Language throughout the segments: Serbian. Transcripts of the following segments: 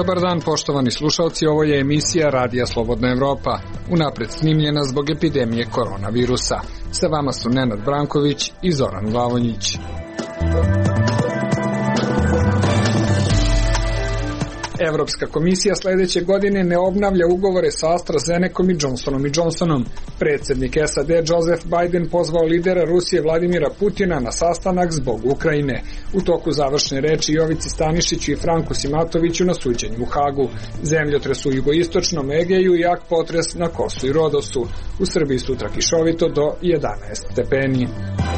Dobar dan, poštovani slušalci, ovo je emisija Radija Slobodna Evropa, unapred snimljena zbog epidemije koronavirusa. Sa vama su Nenad Branković i Zoran Glavonjić. Evropska komisija sledeće godine ne obnavlja ugovore sa AstraZenecom i Johnsonom & Johnsonom. Predsjednik SAD Joseph Biden pozvao lidera Rusije Vladimira Putina na sastanak zbog Ukrajine. U toku završne reči Jovici Stanišiću i Franku Simatoviću na suđenju u Hagu. Zemljotres u jugoistočnom Egeju i jak potres na Kosu i Rodosu. U Srbiji sutra kišovito do 11 stepeni.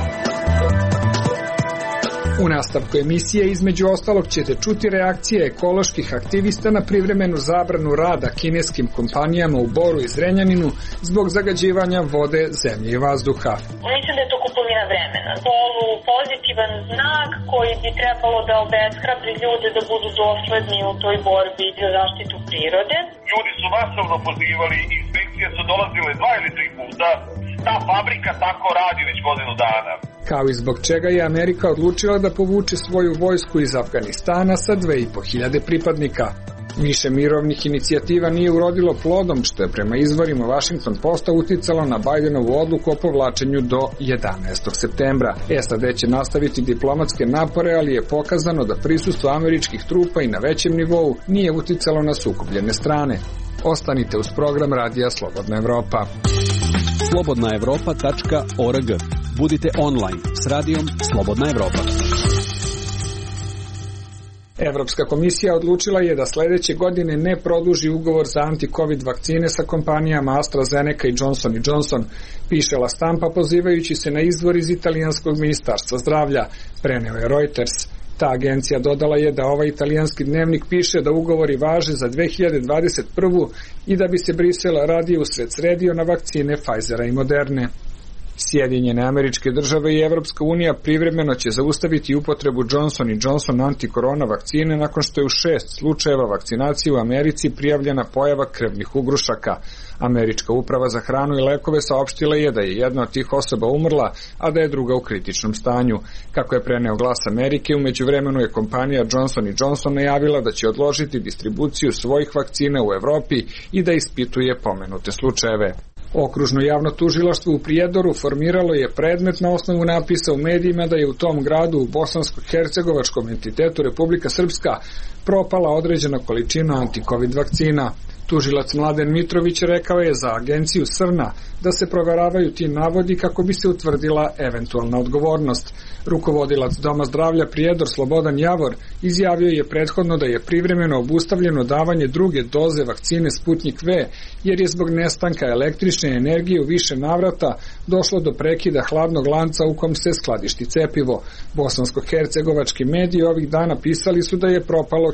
U nastavku emisije između ostalog ćete čuti reakcije ekoloških aktivista na privremenu zabranu rada kineskim kompanijama u Boru i Zrenjaninu zbog zagađivanja vode, zemlje i vazduha. Mislim da je to kupovina vremena. Pozitivan znak koji bi trebalo da obeshrabri ljude da budu dosledni u toj borbi za zaštitu prirode. Ljudi su masovno pozivali, inspekcije su dolazile 2 ili 3 puta. Ta fabrika tako radi već godinu dana. Kao i zbog čega je Amerika odlučila da povuče svoju vojsku iz Afganistana sa 2.500 pripadnika. Više mirovnih inicijativa nije urodilo plodom, što je prema izvorima Washington Posta uticalo na Bidenovu odluku o povlačenju do 11. septembra. SAD će nastaviti diplomatske napore, ali je pokazano da prisustvo američkih trupa i na većem nivou nije uticalo na sukobljene strane. Ostanite uz program Radija Slobodna Evropa. slobodnaevropa.org. Budite online s radijom Slobodna Evropa. Evropska komisija odlučila je da sledeće godine ne produži ugovor za anti-covid vakcine sa kompanijama AstraZeneca i Johnson & Johnson, piše La Stampa pozivajući se na izvor iz italijanskog ministarstva zdravlja, preneo je Reuters. Ta agencija dodala je da ovaj italijanski dnevnik piše da ugovori važe za 2021. i da bi se Brisel radio usred sredio na vakcine Pfizera i Moderne. Sjedinjene Američke Države i Evropska unija privremeno će zaustaviti upotrebu Johnson & Johnson antikorona vakcine nakon što je u 6 slučajeva vakcinacije u Americi prijavljena pojava krvnih ugrušaka. Američka uprava za hranu i lekove saopštila je da je jedna od tih osoba umrla, a da je druga u kritičnom stanju. Kako je preneo Glas Amerike, u međuvremenu je kompanija Johnson & Johnson najavila da će odložiti distribuciju svojih vakcina u Evropi i da ispituje pomenute slučajeve. Okružno javno tužilaštvo u Prijedoru formiralo je predmet na osnovu napisa u medijima da je u tom gradu u bosansko-hercegovačkom entitetu Republika Srpska propala određena količina anti-covid vakcina. Tužilac Mladen Mitrović rekao je za agenciju Srna da se proveravaju ti navodi kako bi se utvrdila eventualna odgovornost. Rukovodilac Doma zdravlja Prijedor Slobodan Javor izjavio je prethodno da je privremeno obustavljeno davanje druge doze vakcine Sputnik V, jer je zbog nestanka električne energije u više navrata došlo do prekida hladnog lanca u kom se skladišti cepivo. Bosansko-hercegovački mediji ovih dana pisali su da je propalo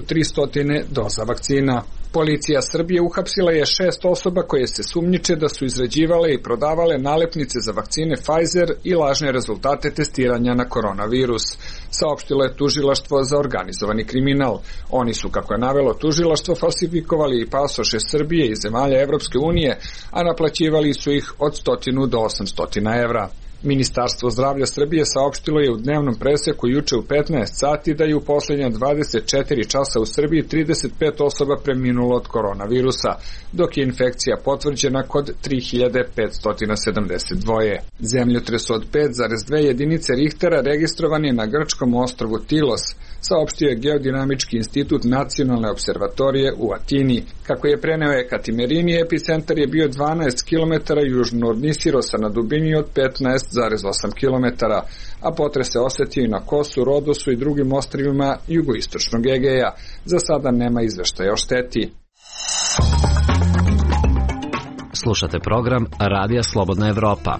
1300 doza vakcina. Policija Srbije uhapsila je 6 osoba koje se sumnjiče da su izrađivale i prodavale nalepnice za vakcine Pfizer i lažne rezultate testiranja na koronavirus, saopštilo je tužilaštvo za organizovani kriminal. Oni su, kako je navelo tužilaštvo, falsifikovali i pasoše Srbije i zemalja Evropske unije, a naplaćivali su ih od 100 do 800 evra. Ministarstvo zdravlja Srbije saopštilo je u dnevnom preseku juče u 15 sati da je u posljednja 24 časa u Srbiji 35 osoba preminulo od koronavirusa, dok je infekcija potvrđena kod 3572. Zemljotres od 5,2 jedinice Richtera registrovan je na grčkom ostrvu Tilos, saopštio je Geodinamički institut Nacionalne observatorije u Atini. Kako je preneo Ekatimerini, epicentar je bio 12 km južno od Nisirosa na dubini od 15,8 km, a potres se osetio i na Kosu, Rodosu i drugim ostrvima jugoistočnog Egeja. Za sada nema izveštaja o šteti. Slušate program Radija Slobodna Evropa.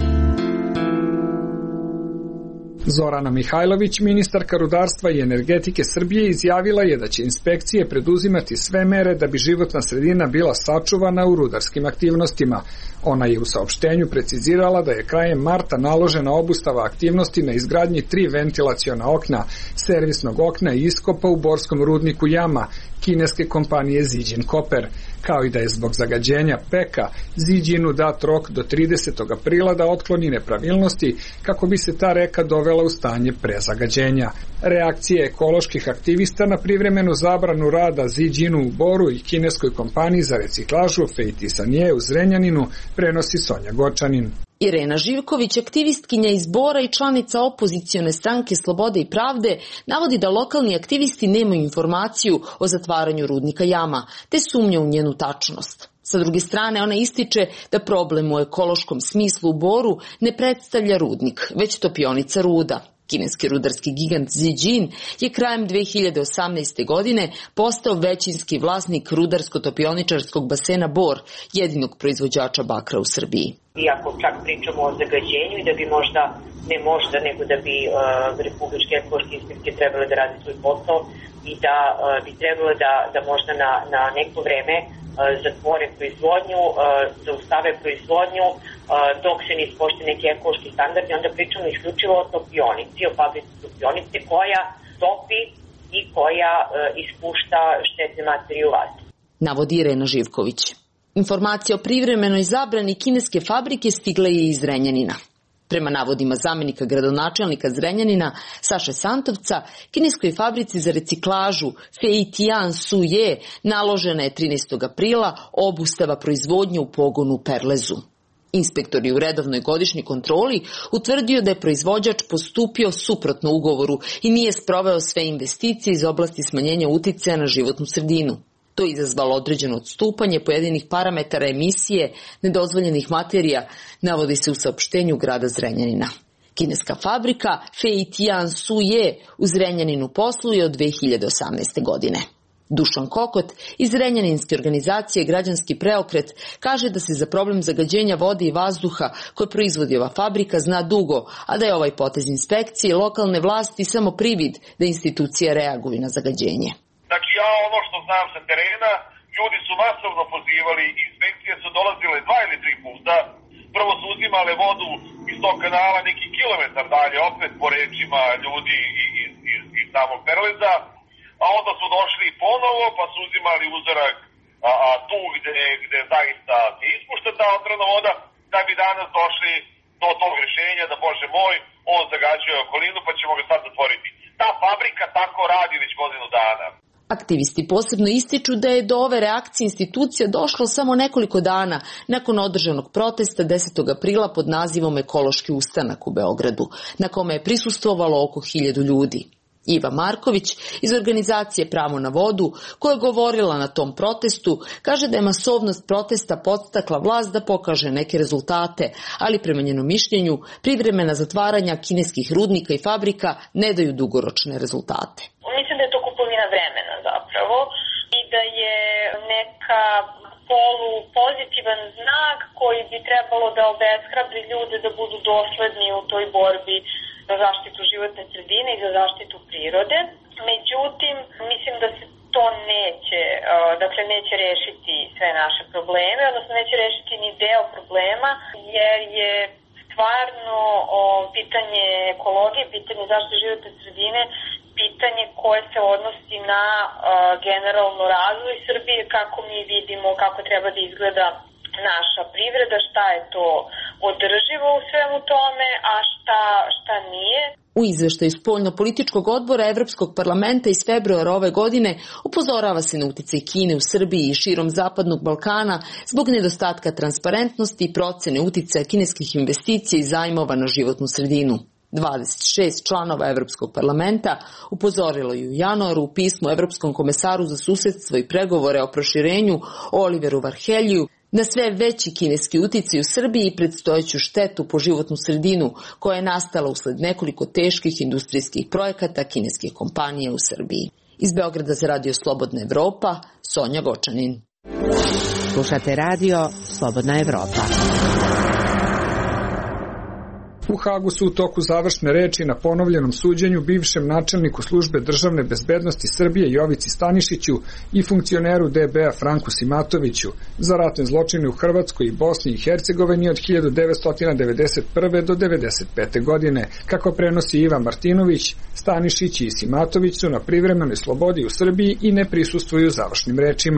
Zorana Mihajlović, ministarka rudarstva i energetike Srbije, izjavila je da će inspekcije preduzimati sve mere da bi životna sredina bila sačuvana u rudarskim aktivnostima. Ona je u saopštenju precizirala da je krajem marta naložena obustava aktivnosti na izgradnji 3 ventilaciona okna, servisnog okna i iskopa u borskom rudniku Jama, kineske kompanije Zijin Copper. kao i da je zbog zagađenja Peka Ziđinu dat rok do 30. aprila da otkloni nepravilnosti kako bi se ta reka dovela u stanje prezagađenja. Reakcije ekoloških aktivista na privremenu zabranu rada Ziđinu u Boru i kineskoj kompaniji za reciklažu Feiti-Sanje u Zrenjaninu prenosi Sonja Gočanin. Irena Živković, aktivistkinja iz Bora i članica opozicione stranke Slobode i pravde, navodi da lokalni aktivisti nemaju informaciju o zatvaranju rudnika jama, te sumnja u njenu tačnost. Sa druge strane, ona ističe da problem u ekološkom smislu u Boru ne predstavlja rudnik, već topionica ruda. Kineski rudarski gigant Ziđin je krajem 2018. godine postao većinski vlasnik rudarsko-topioničarskog basena Bor, jedinog proizvođača bakra u Srbiji. Iako čak pričamo o zagađenju i da bi nego da bi republičke ekološke inspekcije trebale da radi svoj posao i da bi trebalo da možda na neko vreme zatvore proizvodnju, zaustave proizvodnju dok se ne ispoštuje neki ekološki standardi, onda pričamo isključivo o topionici, o fabrici topionice koja topi i koja ispušta štetne materije u vazduh. Navodi Irena Živković. Informacija o privremenoj zabrani kineske fabrike stigla je iz Zrenjanina. Prema navodima zamenika gradonačelnika Zrenjanina Saše Santovca, kineskoj fabrici za reciklažu Feiti-Sanje naložena je 13. aprila obustava proizvodnje u pogonu u Perlezu. Inspektor je u redovnoj godišnjoj kontroli utvrdio da je proizvođač postupio suprotno ugovoru i nije sproveo sve investicije iz oblasti smanjenja uticaja na životnu sredinu. To je izazvalo određeno odstupanje pojedinih parametara emisije nedozvoljenih materija, navodi se u saopštenju grada Zrenjanina. Kineska fabrika Feiti-Sanje u Zrenjaninu posluje od 2018. godine. Dušan Kokot iz Zrenjaninske organizacije Građanski preokret kaže da se za problem zagađenja vode i vazduha koje proizvodi ova fabrika zna dugo, a da je ovaj potez inspekcije lokalne vlasti samo privid da institucije reaguju na zagađenje. Znači ja ono što znam sa terena, ljudi su masovno pozivali, inspekcije su dolazile 2 ili 3 puta, prvo su uzimale vodu iz tog kanala neki kilometar dalje, opet po rečima ljudi iz samog Perleza, a onda su došli ponovo pa su uzimali uzorak tu gde zaista se ispušta ta otrovna voda, da bi danas došli do tog rješenja da, Bože moj, on zagađuje okolinu pa ćemo ga sad zatvoriti. Ta fabrika tako radi već godinu dana. Aktivisti posebno ističu da je do ove reakcije institucija došlo samo nekoliko dana nakon održanog protesta 10. aprila pod nazivom Ekološki ustanak u Beogradu, na kome je prisustvovalo oko 1000 ljudi. Iva Marković iz organizacije Pravo na vodu, koja je govorila na tom protestu, kaže da je masovnost protesta podstakla vlast da pokaže neke rezultate, ali prema njenom mišljenju privremena zatvaranja kineskih rudnika i fabrika ne daju dugoročne rezultate. Mislim da je to kupovina vremena zapravo i da je neka polupozitivan znak koji bi trebalo da obeshrabri ljude da budu dosledni u toj borbi za zaštitu životne sredine i za zaštitu prirode. Međutim, mislim da se to neće rešiti sve naše probleme, odnosno neće rešiti ni deo problema, jer je stvarno pitanje ekologije, pitanje zaštite životne sredine, pitanje koje se odnosi na generalno razvoj Srbije, kako mi vidimo, kako treba da izgleda naša privreda, šta je to održivo u svemu tome, a šta nije. U izveštaju Spoljno-političkog odbora Evropskog parlamenta iz februara ove godine upozorava se na uticaj Kine u Srbiji i širom Zapadnog Balkana zbog nedostatka transparentnosti i procene uticaja kineskih investicija i zajmova na životnu sredinu. 26 članova Evropskog parlamenta upozorilo je u januaru u pismu Evropskom komesaru za susedstvo i pregovore o proširenju Oliveru Varhelju na sve veći kineski uticaj u Srbiji i predstojeću štetu po životnu sredinu koja je nastala usled nekoliko teških industrijskih projekata kineskih kompanija u Srbiji. Iz Beograda za Radio Slobodna Evropa, Sonja Gočanin. Slušate radio Slobodna Evropa. U Hagu su u toku završne reči na ponovljenom suđenju bivšem načelniku službe državne bezbednosti Srbije Jovici Stanišiću i funkcioneru DB-a Franku Simatoviću za ratne zločine u Hrvatskoj i Bosni i Hercegovini od 1991. do 1995. godine. Kako prenosi Ivan Martinović, Stanišić i Simatović su na privremenoj slobodi u Srbiji i ne prisustvuju završnim rečima.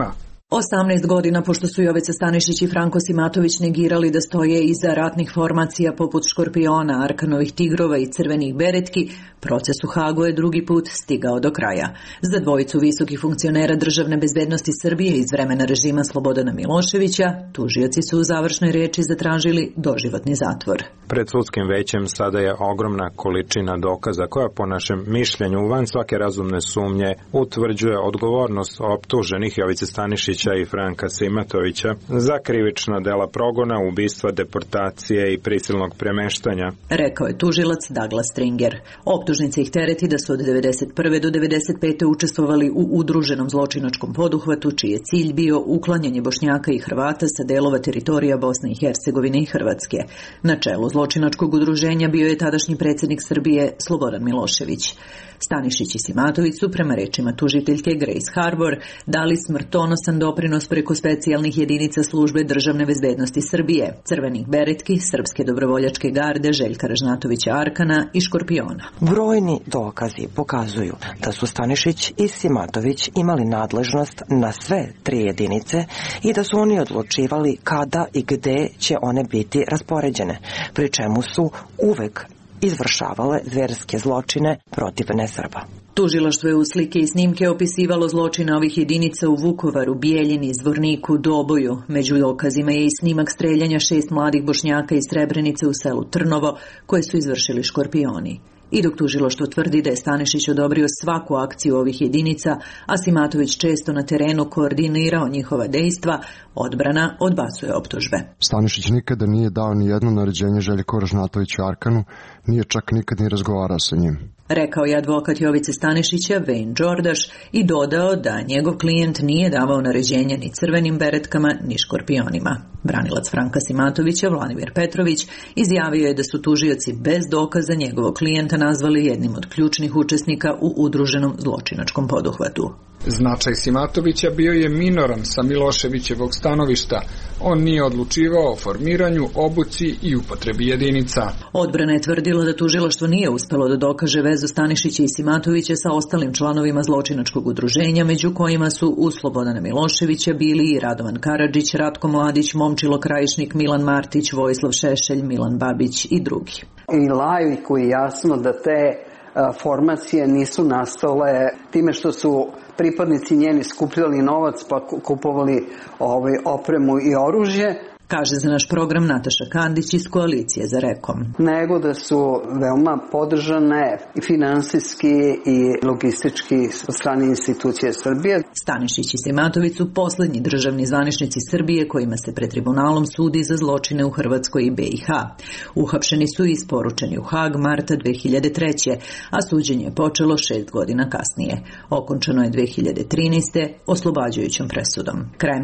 18 godina pošto su Jovica Stanišić i Franko Simatović negirali da stoje iza ratnih formacija poput Škorpiona, Arkanovih tigrova i crvenih beretki, proces u Hagu je drugi put stigao do kraja. Za dvojicu visokih funkcionera državne bezbednosti Srbije iz vremena režima Slobodana Miloševića, tužioci su u završnoj reči zatražili doživotni zatvor. Pred sudskim većem sada je ogromna količina dokaza koja po našem mišljenju van svake razumne sumnje utvrđuje odgovornost optuženih Jovice Stanišića i Franka Simatovića za krivična dela progona, ubistva, deportacije i prisilnog premeštanja. Rekao je tužilac Douglas Stringer. Optužnica ih tereti da su od 1991. do 1995. učestvovali u udruženom zločinačkom poduhvatu čiji je cilj bio uklanjanje Bošnjaka i Hrvata sa delova teritorija Bosne i Hercegovine i Hrvatske. Na čelu zločinačkog udruženja bio je tadašnji predsjednik Srbije Slobodan Milošević. Stanišić i Simatović su prema rečima tužiteljke Grace Harbor dali smrtonosan doprinos preko specijalnih jedinica službe državne bezbednosti Srbije, crvenih beretki, srpske dobrovoljačke garde, Željka Ražnatovića Arkana i Škorpiona. Brojni dokazi pokazuju da su Stanišić i Simatović imali nadležnost na sve tri jedinice i da su oni odlučivali kada i gde će one biti raspoređene, pri čemu su uvek izvršavale zverske zločine protiv nesrba. Tužilaštvo je u slike i snimke opisivalo zločine ovih jedinica u Vukovaru, Bijeljini, Zvorniku, Doboju. Među dokazima je i snimak streljanja 6 mladih Bošnjaka iz Srebrenice u selu Trnovo, koje su izvršili Škorpioni. I dok tužilaštvo tvrdi da je Stanišić odobrio svaku akciju ovih jedinica, a Simatović često na terenu koordinirao njihova dejstva, odbrana odbacuje optužbe. Stanišić nikada nije dao ni jedno naređenje Željku Ražnatoviću Arkanu, nije čak nikad ni razgovarao sa njim. Rekao je advokat Jovice Stanišića Wayne Đordaš i dodao da njegov klijent nije davao naređenja ni crvenim beretkama ni škorpionima. Branilac Franka Simatovića, Vladimir Petrović, izjavio je da su tužioci bez dokaza njegovog klijenta nazvali jednim od ključnih učesnika u udruženom zločinačkom poduhvatu. Značaj Simatovića bio je minoran sa Miloševićevog stanovišta. On nije odlučivao o formiranju, obuci i upotrebi jedinica. Odbrana je tvrdila da tužilaštvo nije uspelo da dokaže vezu Stanišića i Simatovića sa ostalim članovima zločinačkog udruženja, među kojima su uz Slobodana Miloševića bili i Radovan Karadžić, Ratko Mladić, Momčilo Krajišnik, Milan Martić, Vojislav Šešelj, Milan Babić i drugi. I laiku je jasno da te formacije nisu nastale time što su pripadnici njeni skupljali novac pa kupovali opremu i oružje. Kaže za naš program Nataša Kandić iz Koalicije za Rekom. Nego da su veoma podržane i finansijski i logistički od strane institucije Srbije. Stanišić i Simatović su poslednji državni zvaničnici Srbije kojima se pred tribunalom sudi za zločine u Hrvatskoj i BiH. Uhapšeni su i isporučeni u Hag marta 2003. a suđenje je počelo 6 godina kasnije. Okončano je 2013. oslobađajućom presudom. Krajem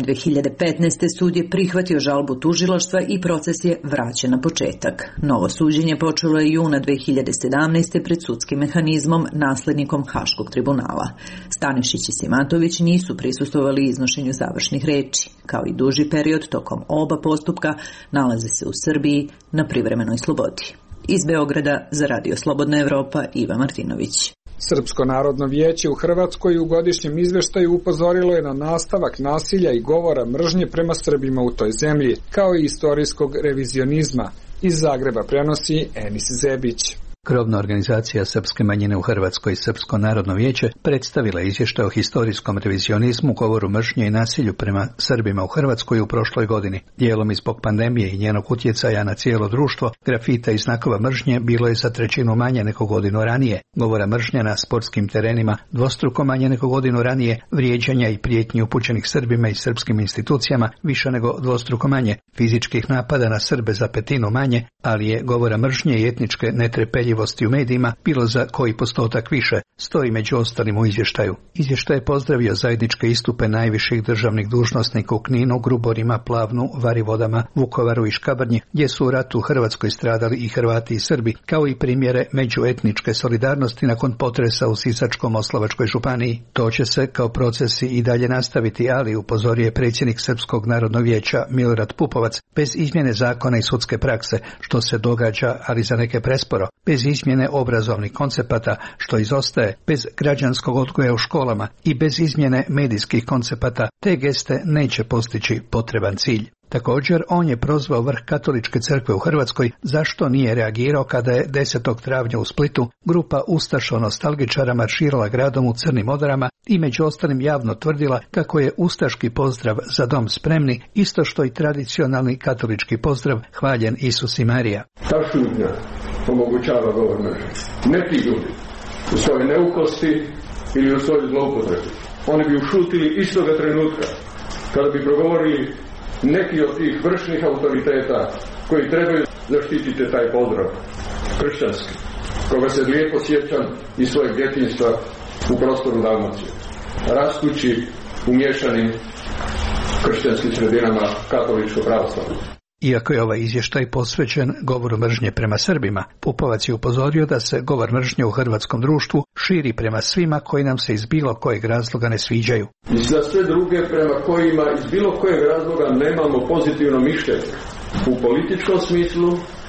2015. sud je prihvatio žalbu tužilaštva i proces je vraćen na početak. Novo suđenje počelo je juna 2017. pred sudskim mehanizmom, naslednikom Haškog tribunala. Stanišić i Simatović nisu prisustvovali iznošenju završnih reči. Kao i duži period tokom oba postupka nalaze se u Srbiji na privremenoj slobodi. Iz Beograda za Radio Slobodna Evropa Iva Martinović. Srpsko narodno vijeće u Hrvatskoj u godišnjem izveštaju upozorilo je na nastavak nasilja i govora mržnje prema Srbima u toj zemlji, kao i istorijskog revizionizma. Iz Zagreba prenosi Enis Zebić. Krovna organizacija srpske manjine u Hrvatskoj, Srpsko narodno vijeće, predstavila izvještaj o historijskom revizionizmu, govoru mržnje i nasilju prema Srbima u Hrvatskoj u prošloj godini. Dijelom i zbog pandemije i njenog utjecaja na cijelo društvo, grafita i znakova mržnje bilo je za 1/3 manje nego godinu ranije. Govora mržnje na sportskim terenima dvostruko manje nego godinu ranije, vrijeđanja i prijetnji upućenih Srbima i srpskim institucijama više nego dvostruko manje, fizičkih napada na Srbe za 1/5 manje, ali je govora mržnje i etničke netrpeljivosti u medijima bilo za koji postotak više, stoji među ostalim u izvještaju. Izvještaj je pozdravio zajedničke istupe najviših državnih dužnosnika u Kninu, Gruborima, Plavnu, Varivodama, Vukovaru i Škabrnji, gdje su u ratu u Hrvatskoj stradali i Hrvati i Srbi, kao i primjere međuetničke solidarnosti nakon potresa u Sisačko-moslavačkoj županiji. To će se kao procesi i dalje nastaviti, ali upozorio je predsjednik Srpskog narodnog vijeća Milorad Pupovac, bez izmjene zakona i sudske prakse, što se događa, ali za neke presporo, bez bez izmjene obrazovnih koncepata, što izostaje, bez građanskog odgoja u školama i bez izmjene medijskih koncepata, te geste neće postići potreban cilj. Također, on je prozvao vrh Katoličke crkve u Hrvatskoj zašto nije reagirao kada je 10. travnja u Splitu grupa ustašo-nostalgičara marširala gradom u crnim odorama i među ostalim javno tvrdila kako je ustaški pozdrav Za dom spremni isto što i tradicionalni katolički pozdrav Hvaljen Isus i Marija. Ta šutnja omogućava govor mržnje. Neki ljudi u svojoj neukosti ili u svojoj zloupotrebi, oni bi ušutili istoga trenutka kada bi progovorili neki od tih vršnih autoriteta koji trebaju zaštititi taj pozdrav kršćanski, koga se lijepo sjećam iz svojeg djetinjstva u prostoru Dalmacije, rastući u miješanim kršćanskim sredinama katoličko-pravoslavno. Iako je ovaj izvještaj posvećen govoru mržnje prema Srbima, Pupovac je upozorio da se govor mržnje u hrvatskom društvu širi prema svima koji nam se iz bilo kojeg razloga ne sviđaju. I za sve druge prema kojima iz bilo kojeg razloga nemamo pozitivno mišljenje. U političkom smislu,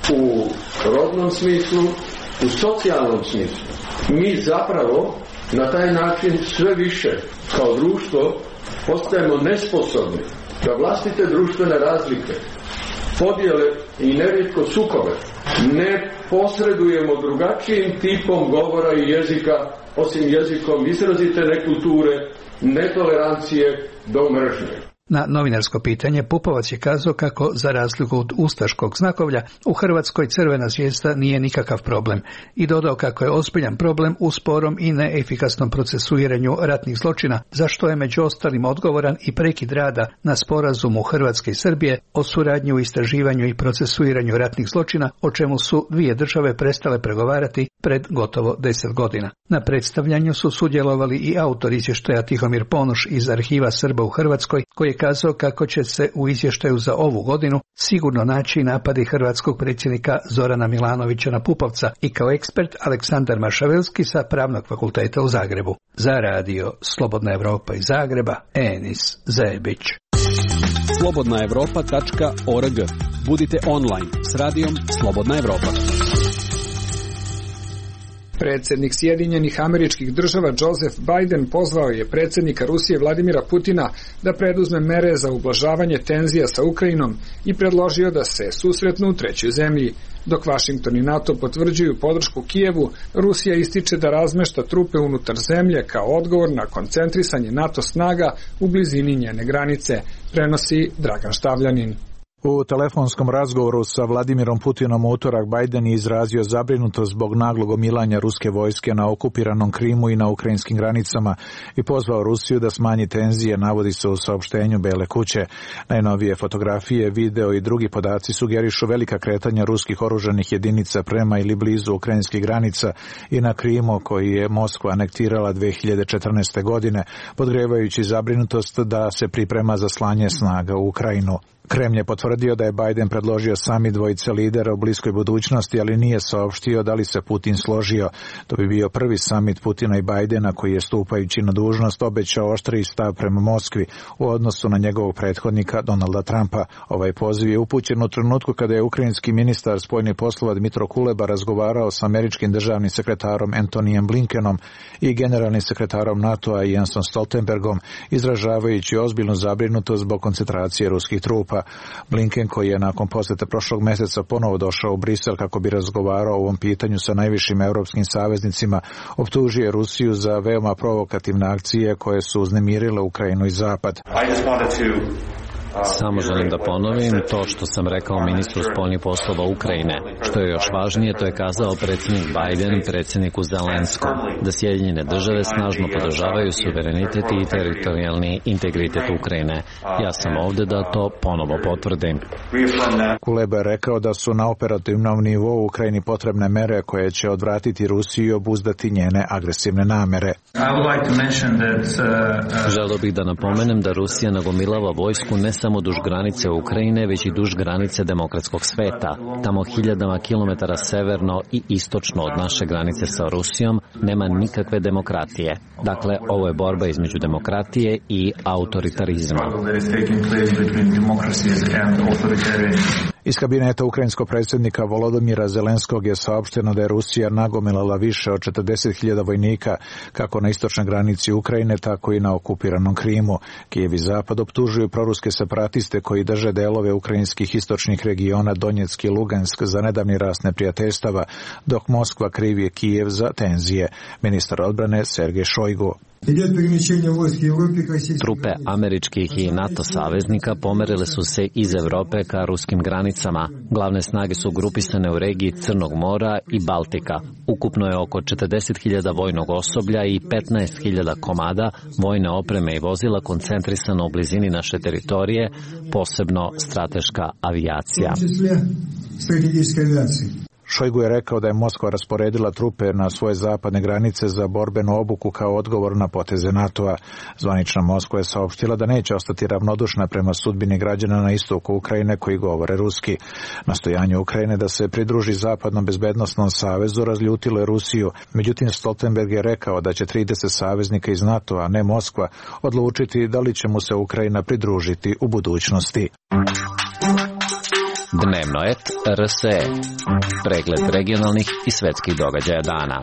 u rodnom smislu, u socijalnom smislu. Mi zapravo na taj način sve više kao društvo postajemo nesposobni da vlastite društvene razlike, podjele i nerijetko sukobe ne posredujemo drugačijim tipom govora i jezika, osim jezikom izrazite nekulture, netolerancije do mržnje. Na novinarsko pitanje Pupovac je kazao kako, za razliku od ustaškog znakovlja, u Hrvatskoj crvena zvijezda nije nikakav problem i dodao kako je ozbiljan problem u sporom i neefikasnom procesuiranju ratnih zločina, za što je među ostalim odgovoran i prekid rada na sporazumu Hrvatske i Srbije o suradnji u istraživanju i procesuiranju ratnih zločina, o čemu su dvije države prestale pregovarati pred gotovo 10 godina. Na predstavljanju su sudjelovali i autor izvještaja Tihomir Ponoš iz Arhiva Srba u Hrvatskoj, koji je kazao kako će se u izvještaju za ovu godinu sigurno naći napadi hrvatskog predsjednika Zorana Milanovića na Pupovca, i kao ekspert Aleksandar Maršavelski sa Pravnog fakulteta u Zagrebu. Za radio Slobodna Evropa iz Zagreba, Enis Zebić. slobodnaevropa.org. Budite online s radijom Slobodna Evropa. Predsjednik Sjedinjenih Američkih Država Joseph Biden pozvao je predsjednika Rusije Vladimira Putina da preduzme mere za ublažavanje tenzija sa Ukrajinom i predložio da se susretnu u trećoj zemlji. Dok Washington i NATO potvrđuju podršku Kijevu, Rusija ističe da razmešta trupe unutar zemlje kao odgovor na koncentrisanje NATO snaga u blizini njene granice, prenosi Dragan Štavljanin. U telefonskom razgovoru sa Vladimirom Putinom u utorak Biden je izrazio zabrinutost zbog naglog omilanja ruske vojske na okupiranom Krimu i na ukrajinskim granicama i pozvao Rusiju da smanji tenzije, navodi se u saopštenju Bele kuće. Najnovije fotografije, video i drugi podaci sugerišu velika kretanja ruskih oružanih jedinica prema ili blizu ukrajinskih granica i na Krimu, koji je Moskva anektirala 2014. godine, podgrevajući zabrinutost da se priprema za slanje snaga u Ukrajinu. Kremlj je potvrdio da je Biden predložio samit dvojice lidera u bliskoj budućnosti, ali nije saopštio da li se Putin složio. To bi bio prvi samit Putina i Bidena koji je, stupajući na dužnost, obećao oštriji stav prema Moskvi u odnosu na njegovog prethodnika Donalda Trumpa. Ovaj poziv je upućen u trenutku kada je ukrajinski ministar spoljnih poslova Dmitro Kuleba razgovarao s američkim državnim sekretarom Antonijem Blinkenom i generalnim sekretarom NATO-a Jensom Stoltenbergom, izražavajući ozbiljnu zabrinutost zbog koncentracije ruskih trupa. Blinken, koji je nakon posjeta prošlog mjeseca ponovo došao u Brisel kako bi razgovarao o ovom pitanju sa najvišim europskim saveznicima, optužio Rusiju za veoma provokativne akcije koje su uznemirile Ukrajinu i Zapad. Samo želim da ponovim to što sam rekao ministru spoljnih poslova Ukrajine. Što je još važnije, to je kazao predsjednik Biden predsjedniku Zelenskom, da Sjedinjene države snažno podržavaju suverenitet i teritorijalni integritet Ukrajine. Ja sam ovdje da to ponovo potvrdim. Kuleba je rekao da su na operativnom nivou Ukrajini potrebne mere koje će odvratiti Rusiju i obuzdati njene agresivne namere. Želio bih da napomenem da Rusija nagomilava vojsku ne samo duž granice Ukrajine, već i duž granice demokratskog sveta. Tamo hiljadama kilometara severno i istočno od naše granice sa Rusijom nema nikakve demokratije. Dakle, ovo je borba između demokratije i autoritarizma. Iz kabineta ukrajinskog predsjednika Volodymyra Zelenskog je saopšteno da je Rusija nagomilala više od 40.000 vojnika kako na istočnoj granici Ukrajine, tako i na okupiranom Krimu. Kijev i Zapad optužuju proruske separatiste koji drže delove ukrajinskih istočnih regiona Donjeck i Lugansk za nedavni rast neprijateljstava, dok Moskva krivi Kijev za tenzije. Ministar odbrane Sergej Šojgu. Trupe američkih i NATO saveznika pomerile su se iz Evrope ka ruskim granicama. Glavne snage su grupisane u regiji Crnog mora i Baltika. Ukupno je oko 40.000 vojnog osoblja i 15.000 komada vojne opreme i vozila koncentrisano u blizini naše teritorije, posebno strateška avijacija. Šojgu je rekao da je Moskva rasporedila trupe na svoje zapadne granice za borbenu obuku kao odgovor na poteze NATO-a. Zvanična Moskva je saopštila da neće ostati ravnodušna prema sudbini građana na istoku Ukrajine koji govore ruski. Nastojanje Ukrajine da se pridruži Zapadnom bezbednosnom savezu razljutilo je Rusiju. Međutim, Stoltenberg je rekao da će 30 saveznika iz NATO-a, ne Moskva, odlučiti da li će mu se Ukrajina pridružiti u budućnosti. Dnevnoet RSE. Pregled regionalnih i svetskih događaja dana.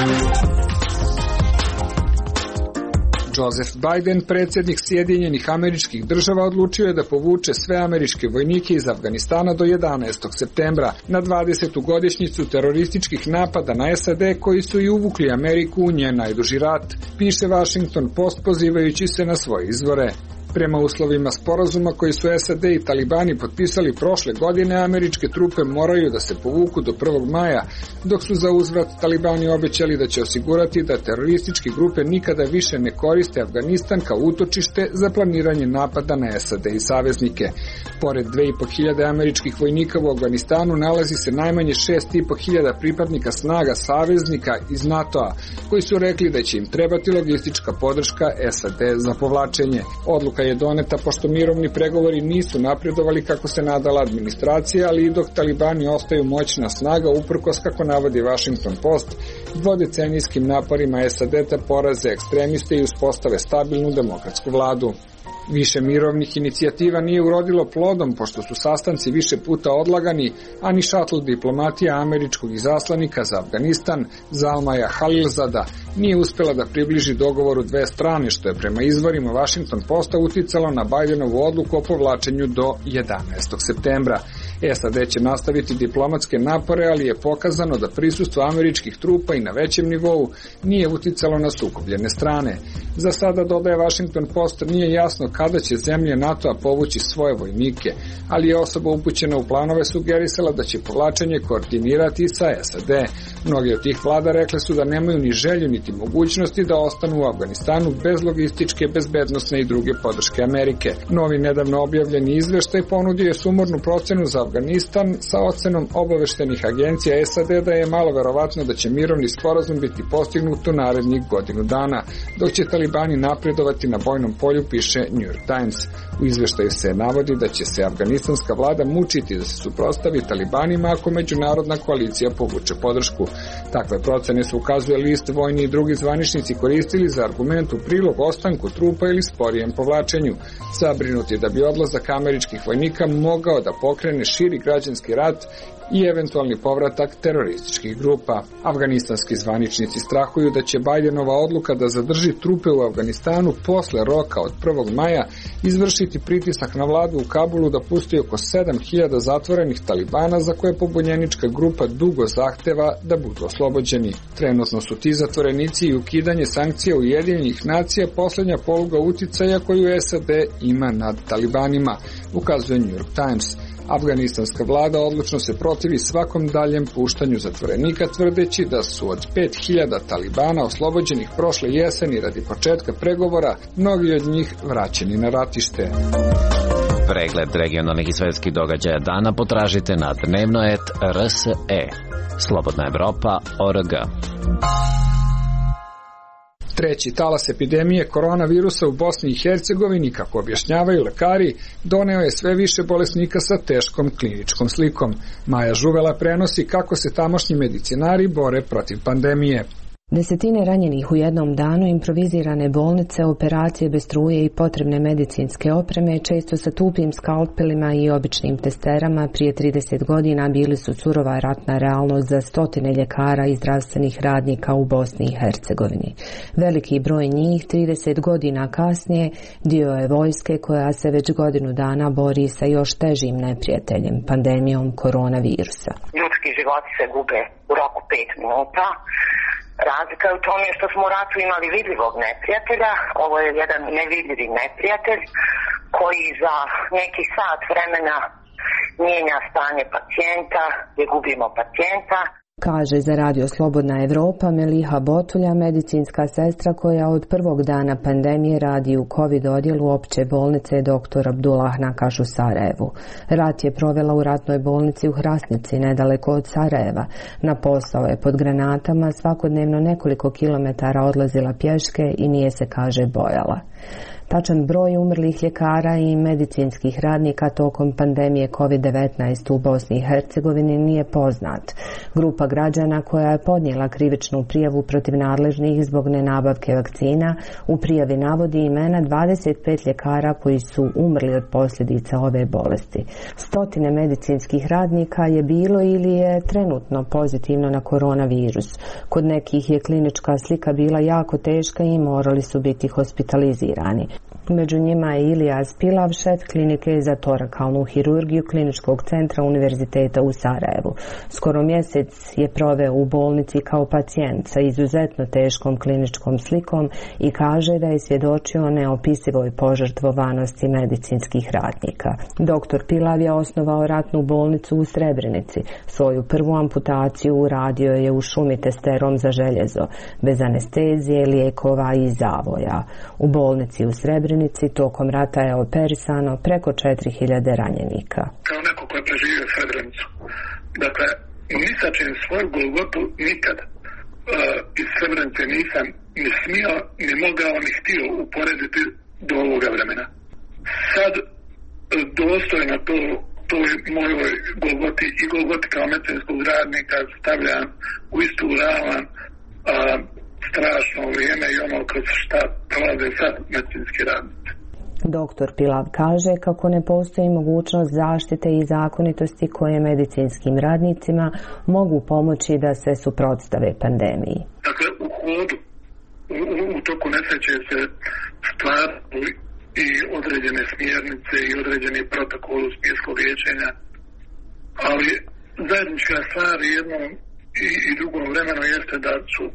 Joseph Biden, predsjednik Sjedinjenih Američkih Država, odlučio je da povuče sve američke vojnike iz Afganistana do 11. septembra, na 20. godišnjicu terorističkih napada na SAD koji su i uvukli Ameriku u njen najduži rat, piše Washington Post pozivajući se na svoje izvore. Prema uslovima sporazuma koji su SAD i talibani potpisali prošle godine, američke trupe moraju da se povuku do 1. maja, dok su za uzvrat talibani obećali da će osigurati da terorističke grupe nikada više ne koriste Afganistan kao utočište za planiranje napada na SAD i saveznike. Pored 2.500 američkih vojnika u Afganistanu nalazi se najmanje 6.500 pripadnika snaga saveznika iz NATO-a, koji su rekli da će im trebati logistička podrška SAD za povlačenje. Odluka je doneta pošto mirovni pregovori nisu napredovali kako se nadala administracija, ali i dok talibani ostaju moćna snaga uprkos, kako navodi Washington Post, dvodecenijskim naporima SAD da poraze ekstremiste i uspostave stabilnu demokratsku vladu. Više mirovnih inicijativa nije urodilo plodom pošto su sastanci više puta odlagani, a ni šatl diplomatija američkog izaslanika za Afganistan, Zalmaja Halilzada, nije uspela da približi dogovoru dve strane, što je prema izvorima Washington Posta uticalo na Bidenovu odluku o povlačenju do 11. septembra. SAD će nastaviti diplomatske napore, ali je pokazano da prisustvo američkih trupa i na većem nivou nije uticalo na sukobljene strane. Za sada, dodaje Washington Post, nije jasno kada će zemlje NATO-a povući svoje vojnike, ali je osoba upućena u planove sugerisala da će povlačenje koordinirati sa SAD. Mnogi od tih vlada rekle su da nemaju ni želju niti mogućnosti da ostanu u Afganistanu bez logističke, bezbednosne i druge podrške Amerike. Novi nedavno objavljeni izveštaj ponudio je sumornu procenu za Afganistan sa ocenom obaveštenih agencija SAD da je malo verovatno da će mirovni sporazum biti postignut u narednih godinu dana, dok će talibani napredovati na bojnom polju, piše New York Times. U izveštaju se navodi da će se afganistanska vlada mučiti da se suprotstavi talibanima ako međunarodna koalicija povuče podršku. Takve procene se, ukazuje list, vojni i drugi zvaničnici koristili za argument u prilog ostanku trupa ili sporijem povlačenju, zabrinuti da bi odlazak američkih vojnika mogao da pokrene širi građanski rat i eventualni povratak terorističkih grupa. Afganistanski zvaničnici strahuju da će Bidenova odluka da zadrži trupe u Afganistanu posle roka od 1. maja izvršiti pritisak na vladu u Kabulu da pusti oko 7.000 zatvorenih talibana za koje pobunjenička grupa dugo zahteva da budu oslobođeni. Trenutno su ti zatvorenici i ukidanje sankcija Ujedinjenih nacija poslednja poluga uticaja koju SAD ima nad talibanima, ukazuje New York Times. Afganistanska vlada odlučno se protivi svakom daljem puštanju zatvorenika, tvrdeći da su od 5.000 talibana oslobođenih prošle jeseni radi početka pregovora, mnogi od njih vraćeni na ratište. Pregled regionalnih i svetskih događaja dana potražite na dnevnoet.rse. Slobodna Evropa.org. Treći talas epidemije koronavirusa u Bosni i Hercegovini, kako objašnjavaju lekari, doneo je sve više bolesnika sa teškom kliničkom slikom. Maja Žuvela prenosi kako se tamošnji medicinari bore protiv pandemije. Desetine ranjenih u jednom danu, improvizirane bolnice, operacije bez struje i potrebne medicinske opreme, često sa tupim skalpelima i običnim testerama, prije 30 godina bili su surova ratna realnost za stotine ljekara i zdravstvenih radnika u Bosni i Hercegovini. Veliki broj njih, 30 godina kasnije, dio je vojske koja se već godinu dana bori sa još težim neprijateljem, pandemijom koronavirusa. Ljudski životi se gube u roku 5 minuta. Razlika je u tome što smo u ratu imali vidljivog neprijatelja, ovo je jedan nevidljivi neprijatelj koji za neki sat vremena mijenja stanje pacijenta, gdje gubimo pacijenta. Kaže za Radio Slobodna Evropa Meliha Botulja, medicinska sestra koja od prvog dana pandemije radi u COVID odjelu opće bolnice dr. Abdullah Nakaš u Sarajevu. Rat je provela u ratnoj bolnici u Hrasnici, nedaleko od Sarajeva. Na posao je pod granatama, svakodnevno nekoliko kilometara odlazila pješke i nije se, kaže, bojala. Tačan broj umrlih ljekara i medicinskih radnika tokom pandemije COVID-19 u Bosni i Hercegovini nije poznat. Grupa građana koja je podnijela krivičnu prijavu protiv nadležnih zbog nenabavke vakcina u prijavi navodi imena 25 ljekara koji su umrli od posljedica ove bolesti. Stotine medicinskih radnika je bilo ili je trenutno pozitivno na koronavirus. Kod nekih je klinička slika bila jako teška i morali su biti hospitalizirani. Među njima je Ilijas Pilav, šef klinike za torakalnu hirurgiju Kliničkog centra Univerziteta u Sarajevu. Skoro mjesec je proveo u bolnici kao pacijent sa izuzetno teškom kliničkom slikom i kaže da je svjedočio neopisivoj požrtvovanosti medicinskih radnika. Doktor Pilav je osnovao ratnu bolnicu u Srebrenici. Svoju prvu amputaciju uradio je u šumi testerom za željezo, bez anestezije, lijekova i zavoja. U bolnici u Srebrenici tokom rata je operisano preko 4000 ranjenika. Kao neko ko je preživio Srebrenicu, dakle, nisačem svoju golgotu nikad iz Srebrenice nisam ni smio, ni mogao, ni htio uporediti do ovoga vremena. Sad dostojno toj mojoj golgoti i golgoti kao medicinskog radnika stavljam u istu ravan strašno vrijeme i ono kroz šta prolaze sad medicinski radnici. Doktor Pilav kaže kako ne postoji mogućnost zaštite i zakonitosti koje medicinskim radnicima mogu pomoći da se suprotstave pandemiji. Dakle, u hodu, u toku nesreće se stvaraju i određene smjernice i određeni protokol smjerskog liječenja, ali zajednička stvar jednom i drugom vremenu jeste da su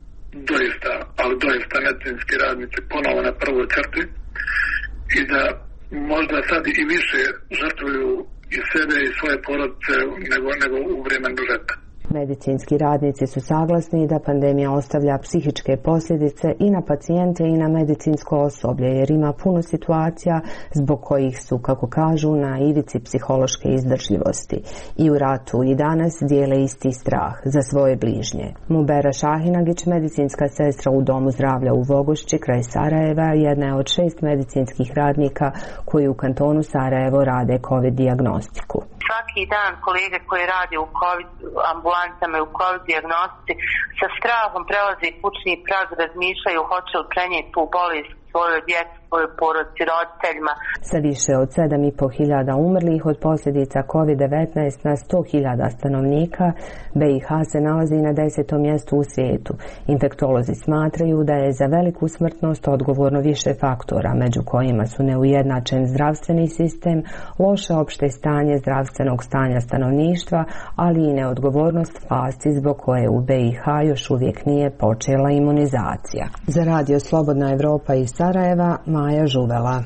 doista medicinski radnici ponovo na prvoj crti i da možda sad i više žrtvuju i sebe i svoje porodice nego u vremenu rata. Medicinski radnici su saglasni da pandemija ostavlja psihičke posljedice i na pacijente i na medicinsko osoblje, jer ima puno situacija zbog kojih su, kako kažu, na ivici psihološke izdržljivosti. I u ratu i danas dijele isti strah za svoje bližnje. Mubera Šahinagić, medicinska sestra u Domu zdravlja u Vogošći kraj Sarajeva, jedna je od 6 medicinskih radnika koji u kantonu Sarajevo rade COVID dijagnostiku. Svaki dan kolege koji rade u COVID ambulancama i u COVID dijagnostici sa strahom prelaze kućni prag, razmišljaju hoće li prenijeti tu bolest svojoj djeci, svojoj porodici, roditeljima. Sa više od 7.500 umrlih od posljedica COVID-19 na 100.000 stanovnika, BiH se nalazi na 10. mjestu u svijetu. Infektolozi smatraju da je za veliku smrtnost odgovorno više faktora, među kojima su neujednačen zdravstveni sistem, loše opšte stanje zdravstvenog stanja stanovništva, ali i neodgovornost vlasti zbog koje u BiH još uvijek nije počela imunizacija. Za Radio Slobodna Evropa iz Sarajeva, Maja Žuvela.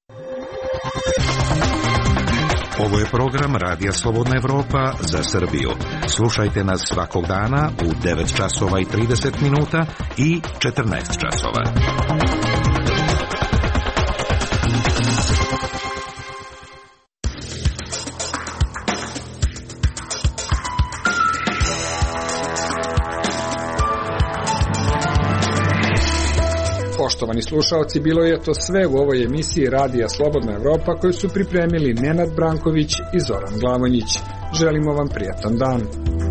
Ovo je program Radija Slobodna Evropa za Srbiju. Slušajte nas svakog dana u 9 časova i 30 minuta i 14 časova. Poštovani slušalci, bilo je to sve u ovoj emisiji Radija Slobodna Evropa koju su pripremili Nenad Branković i Zoran Glavonjić. Želimo vam prijatan dan.